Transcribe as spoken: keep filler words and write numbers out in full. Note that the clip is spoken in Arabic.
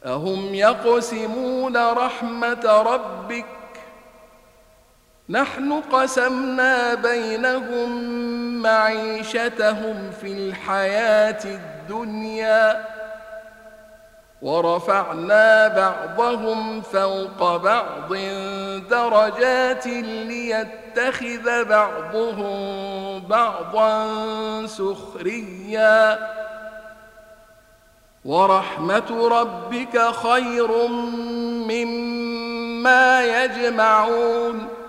أهم يقسمون رحمة ربك نحن قسمنا بينهم معيشتهم في الحياة الدنيا ورفعنا بعضهم فوق بعض درجات ليتخذ بعضهم بعضا سخريا ورحمة ربك خير مما يجمعون